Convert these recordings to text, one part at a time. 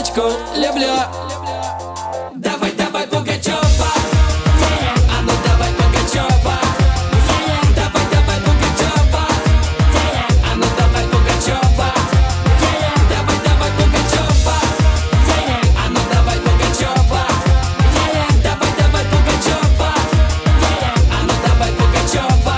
Аллочку люблю. Давай, давай, Пугачева. А ну давай, Пугачева. Давай, давай, Пугачева. А ну давай, Пугачева. Давай, давай, Пугачева. А ну давай, Пугачева. Давай, давай, Пугачева. А ну давай, Пугачева.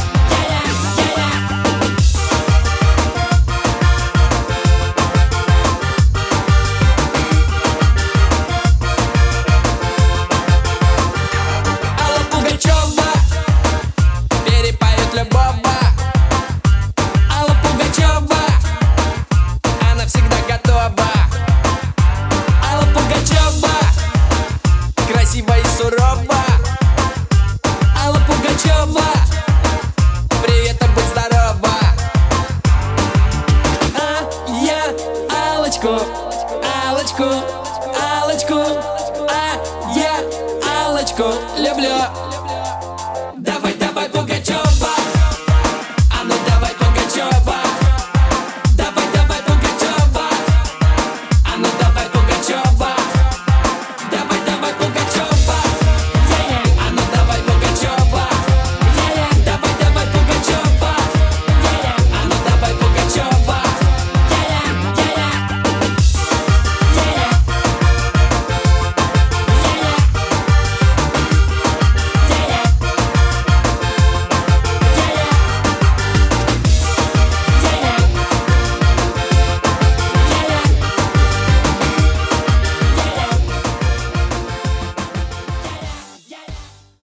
Алла Пугачева перепоет любого. Алла Пугачева, она всегда готова. Алла Пугачева, красиво и сурова. Алла Пугачева, привет, а будь здорова. А я Аллочку, Аллочку, Аллочку, а я Аллочку люблю.